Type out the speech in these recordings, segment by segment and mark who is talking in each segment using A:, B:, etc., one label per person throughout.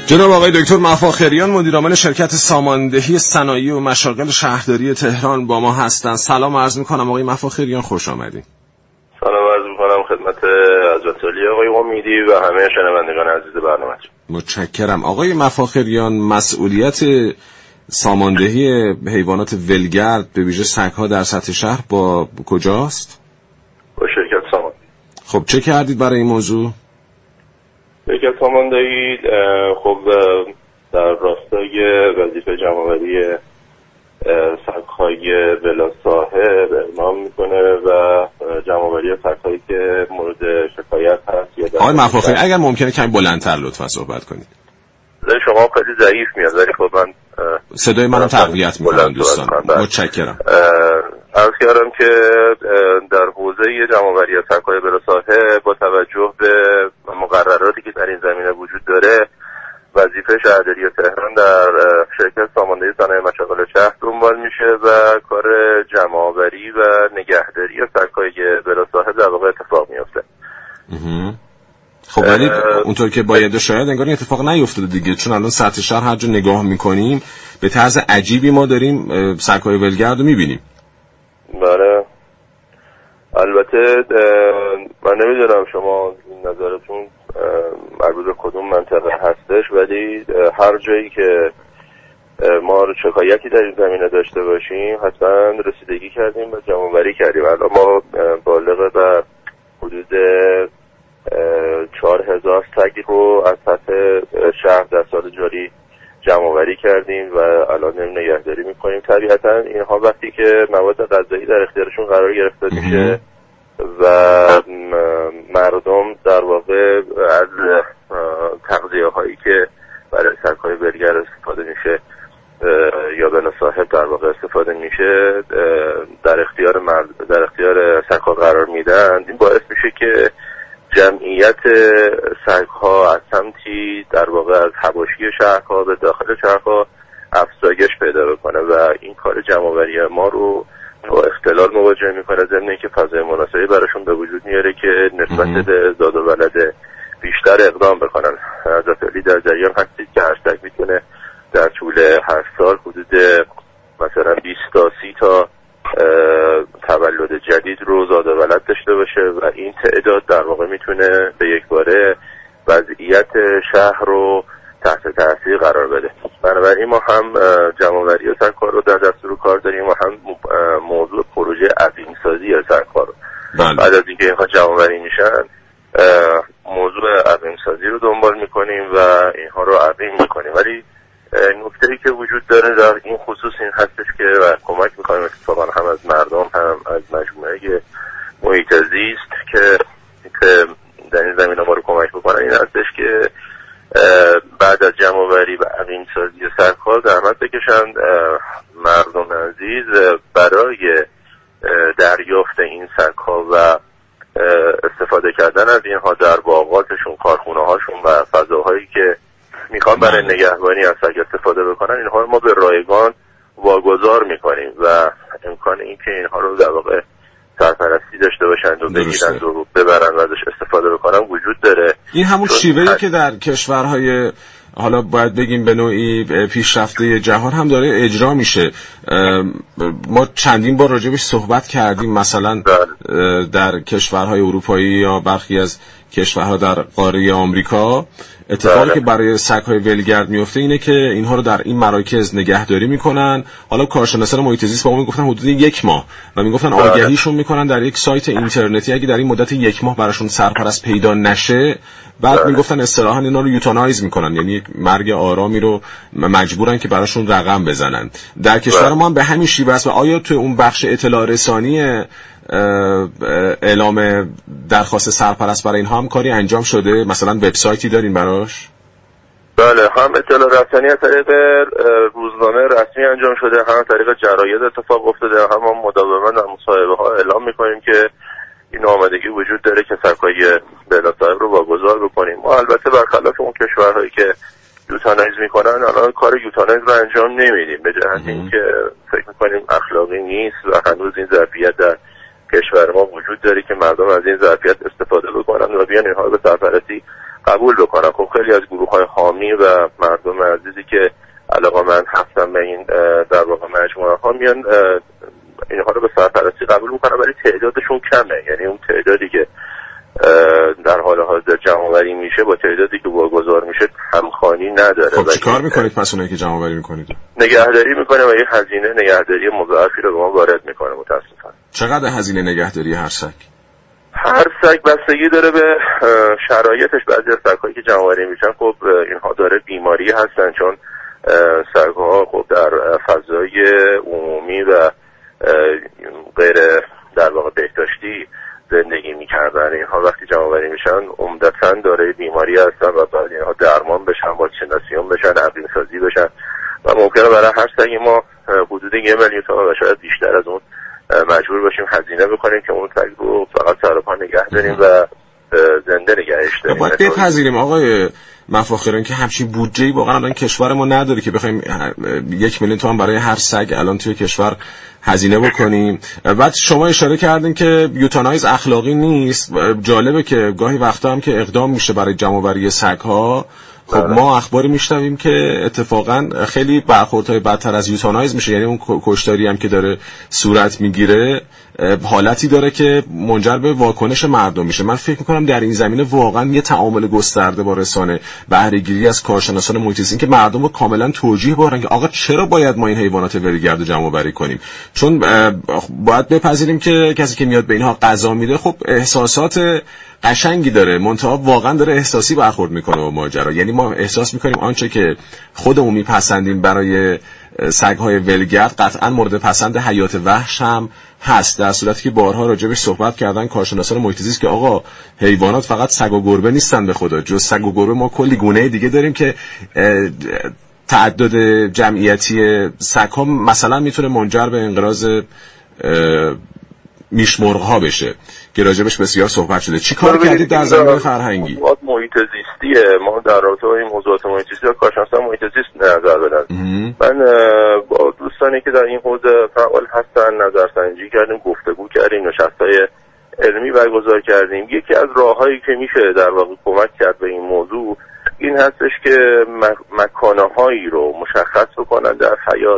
A: جناب آقای دکتر مفاخریان مدیرعامل شرکت ساماندهی صنایع و مشاغل شهرداری تهران با ما هستند. سلام عرض می‌کنم آقای مفاخریان، خوش آمدید.
B: سلام عرض می‌کنم خدمت حضرت علی آقای امیدی و همه شنوندگان عزیز برنامه.
A: متشکرم. آقای مفاخریان، مسئولیت ساماندهی حیوانات ولگرد به ویژه سگ‌ها در سطح شهر با کجاست؟
B: با شرکت ساماندهی.
A: خب چه کردید برای این موضوع؟
B: شرکت ساماندهی خب در راستای وظیفه جمع‌آوری سگ‌های بلا صاحب اقدام میکنه و جمع‌آوری سگ‌هایی که مورد شکایت هست.
A: آقای مفاخری اگر ممکنه کمی بلندتر لطفا صحبت کنید.
B: صدای شما خیلی ضعیف میاد ولی خب من
A: صدای منو تقویت میکنم دوستان. متشکرم.
B: عرض کردم که در حوزه جمع‌آوری سگ‌های بلا صاحب با توجه به مقرراتی که در این زمینه وجود داره وظیفه شهرداری تهران در شرکت ساماندهی صنایع مشاغل شهر دنبال میشه و کار جمع‌آوری و نگهداری سگ‌های بلا صاحب در واقع اتفاق میفته.
A: خب ولی اونطور که باید شاید انگار این اتفاق نیفتاده دیگه، چون الان سطح شهر هر جا نگاه میکنیم به طرز عجیبی ما داریم سگ‌های ولگرد رو میبینیم.
B: بله البته من نمیدونم شما نظرتون مربوط به کدوم منطقه هستش، ولی هر جایی که ما شکایتی در این زمینه داشته باشیم حتما رسیدگی کردیم و جمع‌آوری کردیم. الان ما بالغ بر حدود 4000 سگ رو از سطح شهر در سال جاری جمع‌آوری کردیم و الان نگهداری میکنیم. طبیعتا اینها وقتی که مواد غذایی در اختیارشون قرار گرفته میشه و مردم در واقع از تغذیه هایی که برای سگ‌های ولگرد استفاده میشه یا بلا صاحب در واقع استفاده میشه در اختیار سگ‌ها قرار میدن، این باعث میشه که جمعیت سگ‌ها از سمتی در واقع از حواشی شهرها به داخل شهرها افزایش پیدا بکنه و این کار جمع‌آوری ما رو با اختلال مواجه میکنه، ضمن اینکه فضای مناسبی براشون به وجود میاره که نسبت به زاد و ولد بیشتر اقدام بکنن. حضرت علی در جریان هستید که هر سگ میتونه در طول هر سال حدود مثلا 20 تا 30 تا تولد جدید رو زاد و ولد داشته باشه و این تعداد در واقع میتونه به یک باره وضعیت شهر رو تحت تاثیر قرار بده. بنابراین ما هم جمع‌آوری سگ‌ها رو در دستور کار داریم و هم موضوع پروژه عقیم‌سازی سگ‌ها رو. بعد از اینکه اینها جمع‌آوری میشن موضوع عقیم‌سازی رو دنبال میکنیم و اینها رو عقیم میکنیم. ولی نکته‌ای که وجود داره در این خصوص این هستش که کمک میکنیم اتفاقا هم از مردم هم از مجموعه محیط زیست که در این زمینه ما رو کمک بکنن، این هستش که بعد از جمع‌آوری و عقیم‌سازی سگ‌ها زحمت بکشن مردم عزیز برای دریافت این سگ‌ها و استفاده کردن از اینها در باغاتشون، کارخونه‌هاشون و فضاهایی که میخوان برای نگهبانی از سگ استفاده بکنن، اینها رو ما به رایگان واگذار میکنیم و امکان این که اینها رو در واقع سرپرستی داشته باشند و بگیرند و ببرند و ازش استفاده بکنن وجود داره.
A: این همون شیوهی که در کشورهای حالا باید بگیم به نوعی پیشرفته جهان هم داره اجرا میشه. ما چندین بار راجبش صحبت کردیم، مثلا در کشورهای اروپایی یا برخی از کشورها در قاره آمریکا اتفاقی که برای سگ‌های ولگرد میفته اینه که اینها رو در این مراکز نگهداری میکنن. حالا کارشناسان محیط زیست با ما میگفتن حدود 1 ماه و میگفتن آگهیشون میکنن در یک سایت اینترنتی اگه در این مدت 1 ماه براشون سرپرست پیدا نشه، بعد میگفتن اصطلاحاً اینا رو یوتانایز میکنن، یعنی یک مرگ آرامی رو مجبورن که براشون رقم بزنن. در کشور ما هم به همین شیوه است. و آیا تو اون بخش اطلاع رسانی اعلام درخواست سرپرست برای اینها هم کاری انجام شده؟ مثلا وبسایتی دارین براش؟
B: بله، هم اطلاع رسانی از طریق روزنامه رسمی انجام شده، هم از طریق جراید اتفاق افتاده، هم مداوما در مصاحبه ها اعلام میکنیم که این آمادگی وجود داره که سگ‌های بلا صاحب رو واگذار بکنیم. ما البته برخلاف اون کشورهایی که یوتانایز میکنن الان کار یوتانایز رو انجام نمیدیم، به جهت اینکه فکر میکنیم اخلاقی نیست و هنوز این ظرفیت در کشور ما وجود داره که مردم از این ظرفیت استفاده بکنن و بیان اینها رو به سرپرستی قبول بکنن. خب خیلی از گروه‌های حامی و مردم عزیزی که علاقه‌مند هستن به این در واقع مجموعه ها میان اینها رو به سرپرستی قبول میکنن، ولی تعدادشون کمه. یعنی اون تعدادی که در حال حاضر جمع‌آوری میشه با تعدادی که واگذار میشه همخوانی نداره.
A: خب چیکار میکنید پس اونایی که جمع‌آوری میکنید؟
B: نگهداری میکنه و این هزینه نگهداری مضاعفی رو به ما وارد میکنه متاسفانه.
A: چقدر هزینه نگهداری هر سگ؟
B: هر سگ بستگی داره به شرایطش. بعضی از سگ‌هایی که جمع‌آوری میشن خب اینها داره بیماری هستن، چون سگ‌ها خب در فضای عمومی و غیر در واقع بهداشتی زندگی میکردن. اینها وقتی جمع‌آوری میشن عمدتاً داره بیماری هستن و بعد اینها درمان بشن، واکسیناسیون بشن، عقیم سازی بشن و ممکنه برای هر سگی ما حدود 1 میلیون تومان و شاید بیشتر از اون مجبور باشیم هزینه بکنیم که اون سگ رو فقط سر و پا نگه داریم و زنده نگهش داریم.
A: باید بپذیریم آقای مفاخران که همچین بودجه‌ای واقعا الان کشور ما نداره که بخوایم 1 میلیون تومان برای هر سگ الان توی کشور هزینه بکنیم. بعد شما اشاره کردین که یوتانایز اخلاقی نیست. جالبه که گاهی وقتا هم که اقدام میشه برای جمع‌آوری سگ‌ها، خب ما اخباری میشنویم که اتفاقا خیلی برخوردهای بدتر از یوتانایز میشه. یعنی اون کشتاری هم که داره صورت میگیره حالتی داره که منجر به واکنش مردم میشه. من فکر میکنم در این زمینه واقعا یه تعامل گسترده با رسانه، بهره‌گیری از کارشناسان محیط زیست که مردم رو کاملا توجیه بکنن که آقا چرا باید ما این حیوانات ولگرد رو جمع‌آوری کنیم. چون باید بپذیریم که کسی که میاد به اینها غذا میده خب احساسات قشنگی داره، منتها واقعا داره احساسی برخورد میکنه با ماجرا. یعنی ما احساس میکنیم آنچه که خودمون میپسندیم برای سگ‌های ولگرد قطعا مورد پسند حیات وحش هم هست، در صورتی که بارها راجبش صحبت کردن کارشناسان محیط زیست که آقا حیوانات فقط سگ و گربه نیستن، به خدا جز سگ و گربه ما کلی گونه دیگه داریم که تعدد جمعیتی سگ‌ها مثلا میتونه منجر به انقراض میشمرغ‌ها بشه که راجبش بسیار صحبت شده. چی کار کردید در زمینه فرهنگی؟
B: محیط زیستیه، ما در رابطه با این موضوعات محیط زیستی و کارشناسان محیط زیست نظر بدن. من با دوستانی که در این حوزه فعال هستن نظرسنجی کردیم، گفتگو کردیم، نشست‌های علمی برگزار کردیم. یکی از راه‌هایی که میشه در واقع کمک کرد به این موضوع این هستش که مکانهایی رو مشخص بکنن در حیات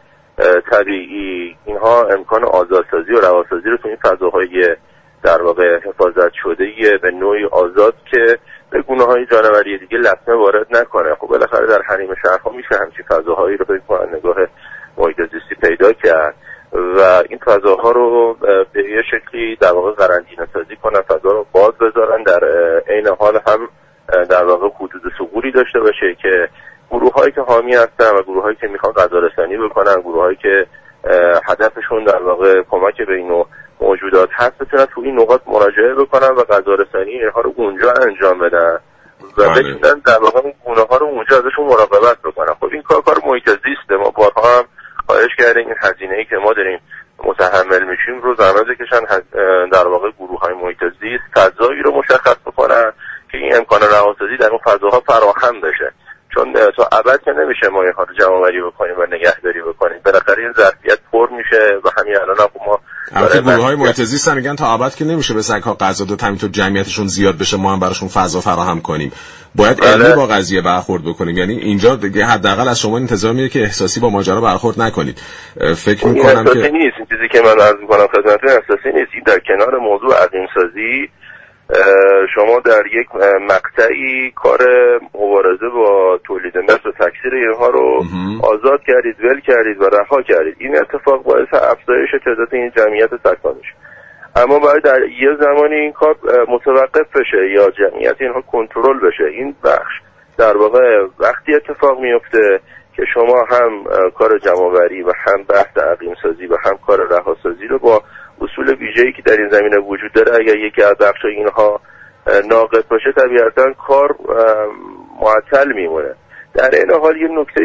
B: طبیعی. اینها امکان آزادسازی و رهاسازی رو تو این فضاهای در واقع حفاظت شده به نوعی آزاد که به گونه‌های جانوری دیگه لطمه وارد نکنه. خب بالاخره در حریم شهرها میشه همچین فضاهایی رو به نگاه محیط زیستی پیدا کرد و این فضاها رو به یه شکلی در واقع قرنطینه سازی کنن، فضا رو باز بذارن، در عین حال هم در واقع حدود ثغوری داشته باشه که گروه‌هایی که حامی هستن و گروه‌هایی که میخوان غذارسانی بکنن، گروه‌هایی که هدفشون در واقع کمک به این موجودات هست بتونن تو این نقاط مراجعه بکنن و غذارسانی اینها رو اونجا انجام بدن و بتونن در واقع اون گونه‌ها رو اونجا ازشون مراقبت بکنن. خب این کار محیط زیسته. ما بارها هم خواهش کردیم این هزینه‌ای که ما داریم متحمل میشیم رو زحمت بکشن در واقع گروه‌های محیط زیست فضایی رو مشخص بکنن که این امکان رهاسازی در اون فضاها فراهم بشه. چون تا ابد که نمیشه ما اینها رو جمع‌آوری بکنیم و نگهداری بکنیم. بالاخره این ظرفیت پر میشه و همین الان هم ما
A: البته گروه‌های محیط زیست میگن تا ابد که نمیشه به سگ‌ها غذا داد، همینطور جمعیتشون زیاد بشه ما هم براشون فضا فراهم کنیم. باید علمی با قضیه برخورد بکنیم. یعنی اینجا دیگه حداقل از شما انتظار میره که احساسی با ماجرا برخورد نکنید. فکر می‌کنم که
B: نیست این چیزی که من عرض می‌کنم خدمتتون احساسی نیست. در کنار موضوع عقیم سازی شما در یک مقطعی کار مبارزه با تولید مثل و تکثیر اینها رو آزاد کردید، ول کردید و رها کردید. این اتفاق باعث افزایش تعداد این جمعیت سگ‌ها میشه. اما باید در یه زمانی این کار متوقف بشه یا جمعیت اینها کنترل بشه. این بخش در واقع وقتی اتفاق میفته که شما هم کار جمع‌آوری و هم بحث عقیم سازی و هم کار رهاسازی رو با اصول ویژه‌ای که در این زمینه وجود داره اگر یکی از بخش اینها ناقص باشه طبیعتاً کار معطل میمونه. در این حال یه نکته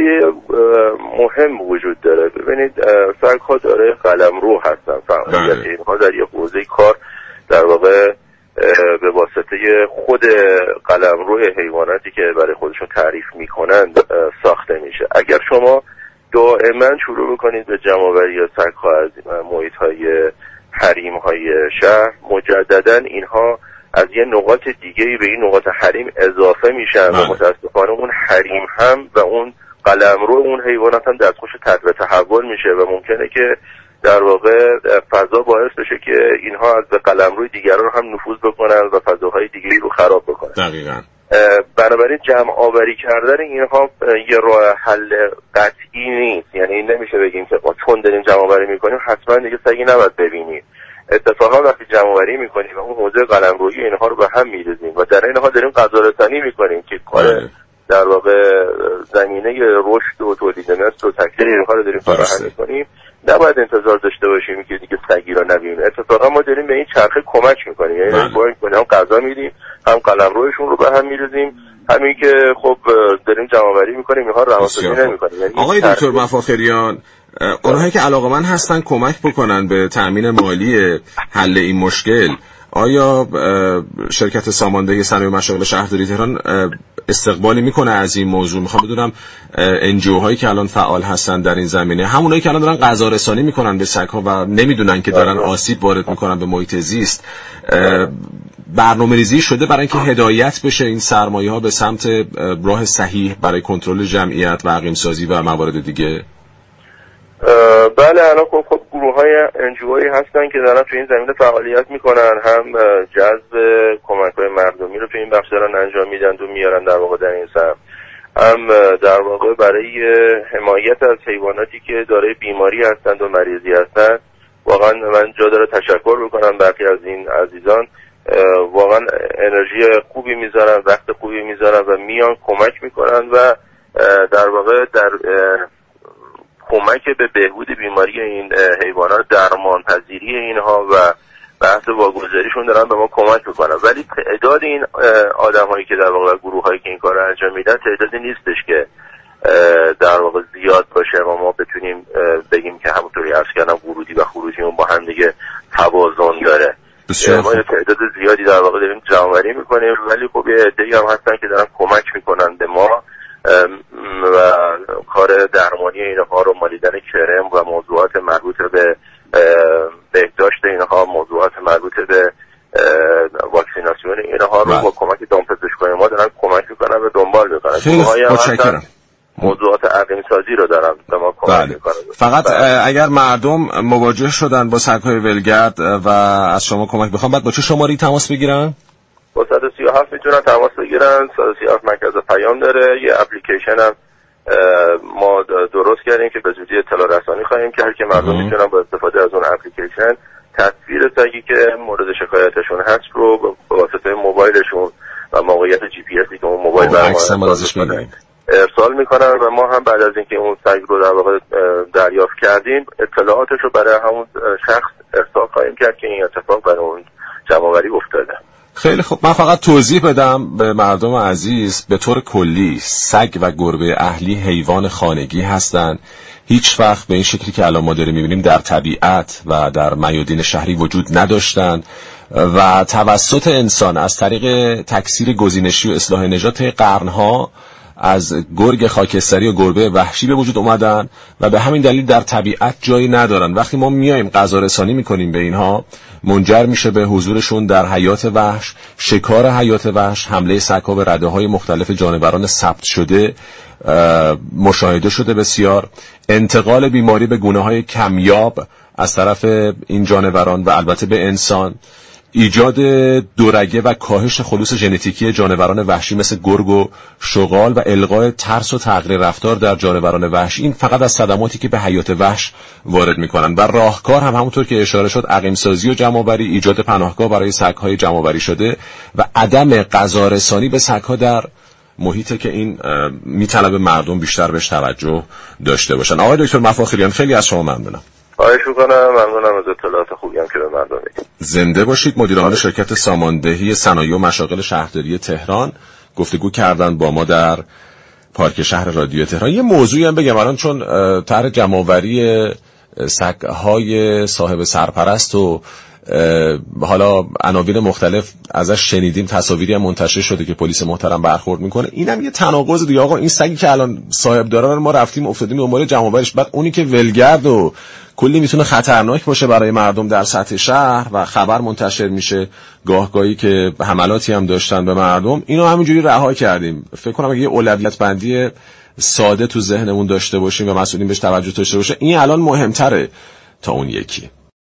B: مهم وجود داره. ببینید سگ‌ها داره قلمرو هستن، فعالیت اینها در یه حوزه کار در واقع به واسطه خود قلمرو حیواناتی که برای خودشون تعریف میکنند ساخته میشه. اگر شما دائما شروع بکنید به جمع‌آوری سگ‌ها از محیط‌های حریم‌های شهر، مجدداً اینها از یه نقاط دیگه‌ای به این نقاط حریم اضافه میشن و متاسفانه اون حریم هم و اون قلمرو اون حیوانات هم دستخوش تحول میشه و ممکنه که در واقع فضا باعث بشه که اینها از به قلمروی دیگران هم نفوذ بکنن و فضاهای دیگری رو خراب بکنن.
A: دقیقاً.
B: بنابراین جمع آوری کردن اینها یه راه حل قطعی نیست. یعنی نمیشه بگیم که چون داریم جمع آوری میکنیم حتما دیگه سگی نباید ببینیم. اتفاقا وقتی جمع آوری میکنیم و اون حوزه قلمرویی اینها رو به هم میریزیم و در این حال داریم غذارسانی میکنیم که کار در واقع زمینه رشد و تولید مثل و تکثیر اینها رو داریم فراهم میکنیم، نباید انتظار داشته باشیم که دیگه سگی رو نبینیم. اتفاقا ما داریم به این چرخه کمک میکنیم، یعنی هم غذا میدیم هم قلمرویشون رو به هم میریزیم، همین که خب داریم جمع‌آوری میکنیم اینها رو رواسازی نمیکنیم. یعنی
A: آقای دکتر مفاخریان، اونهایی که علاقه‌مند هستن کمک بکنن به تامین مالی حل این مشکل، آیا شرکت ساماندهی صنایع و مشاغل شهرداری تهران استقبالی میکنه از این موضوع؟ میخوام بدونم NGO هایی که الان فعال هستن در این زمینه، همونایی که الان دارن غذا رسانی میکنن به سگ‌ها و نمیدونن که دارن آسیب وارد میکنن به محیط زیست، برنامه‌ریزی شده برای اینکه هدایت بشه این سرمایه‌ها به سمت راه صحیح برای کنترل جمعیت و اقلیم سازی و موارد دیگه؟
B: بله، الان خب گروه‌های NGO'ای هستن که دارن تو این زمینه فعالیت میکنن، هم جذب کمک‌های مردمی رو تو این بخش دارن انجام میدن و میارن در واقع در این سمت، هم در واقع برای حمایت از حیواناتی که دارای بیماری هستند و مریضی هستند. واقعا من جا داره تشکر بکنم برخی از این عزیزان، واقعا انرژی خوبی میذارن، وقت خوبی میذارن و میان کمک میکنن و در واقع در کمک به بهبود بیماری این حیوانات، درمان پذیری اینها و بحث واگذاریشون دارن به ما کمک میکنن. ولی تعداد این آدم‌هایی که در واقع گروه‌هایی که این کار رو انجام میدن تعدادی نیستش که در واقع زیاد باشه و ما بتونیم بگیم که همونطوری عرض کردم ورودی و خروجیمون با هم دیگه توازن داره. ما تعداد زیادی در واقع داریم جمع‌آوری میکنیم، ولی خب یه عده‌ای هم هستن که دارن کمک میکنن به ما و کار درمانی اینها رو، مالیدن کرم و موضوعات مربوط به بهداشت اینها، موضوعات مربوط به واکسیناسیون اینها رو با کمک دامپزشکای ما دارن کمک میکنن و دنبال میکنن.
A: خیلی متشکرم.
B: موضوعات اقلیم سازی رو دارن به ما کمک میکنن.
A: فقط اگر مردم مواجه شدن با سگ‌های ولگرد و از شما کمک بخوام، بعد با چه شماری تماس بگیرن؟
B: با 137 میتونن تماس بگیرن. 137 مرکز پیام داره، یه اپلیکیشن هم ما درست کردیم که به زودی اطلاع رسانی خواهیم کرد که مردم میتونن با استفاده از اون اپلیکیشن تصویر سگی که مورد شکایتشون هست رو به واسطه موبایلشون و موقعیت GPS که اون موبایل برای ارسال میکنن و ما هم بعد از اینکه اون سگ رو در واقع دریافت کردیم اطلاعاتش رو برای همون شخص ارسال خواهیم کرد که این اتفاق برای اون جمع‌آوری افتاده.
A: خیلی خوب، من فقط توضیح بدم به مردم عزیز. به طور کلی سگ و گربه اهلی حیوان خانگی هستند، هیچ وقت به این شکلی که الان ما داریم می‌بینیم در طبیعت و در میادین شهری وجود نداشتند و توسط انسان از طریق تکثیر گزینشی و اصلاح نژاد قرن‌ها از گرگ خاکستری و گربه وحشی به وجود اومدن و به همین دلیل در طبیعت جایی ندارن. وقتی ما میایم غذا رسانی میکنیم به اینها، منجر میشه به حضورشون در حیات وحش، شکار حیات وحش، حمله سگ‌ها به رده‌های مختلف جانوران ثبت شده مشاهده شده بسیار، انتقال بیماری به گونه‌های کمیاب از طرف این جانوران و البته به انسان، ایجاد دورگه و کاهش خلوص ژنتیکی جانوران وحشی مثل گرگ و شغال و القای ترس و تغییر رفتار در جانوران وحشی. این فقط از صدماتی که به حیات وحش وارد میکنن و راهکار هم همونطور که اشاره شد اقلیم سازی و جمع‌آوری، ایجاد پناهگاه برای سگ‌های جمع‌آوری شده و عدم غذا رسانی به سگ‌ها در محیطی که این میطلبه مردم بیشتر بهش توجه داشته باشن. آقای دکتر مفاخریان خیلی از شما ممنونم.
B: خواهش می‌کنم، ممنونم از اطلاعات خوبی هم که به مردم میدید.
A: زنده باشید. مدیرعامل شرکت ساماندهی صنایع و مشاغل شهرداری تهران گفتگو کردن با ما در پارک شهر رادیو تهران. یه موضوعی هم بگم الان، چون طرح جمع‌آوری سگ‌های صاحب سرپرست و حالا عناوین مختلف ازش شنیدیم، تصاویری هم منتشر شده که پلیس محترم برخورد میکنه. اینم یه تناقض دیگه. آقا این سگی که الان صاحب داره ما رفتیم افتادیم دنبال جمع‌آوریش، بعد اونی که ولگرد و کلی میتونه خطرناک باشه برای مردم در سطح شهر و خبر منتشر میشه گاهگاهی که حملاتی هم داشتن به مردم، اینو همینجوری رها کردیم. فکر کنم اگه یه اولویت بندی ساده تو ذهنمون داشته باشیم و مسئولین بهش توجه داشته باشه، این الان مهمتره تا اون یکی.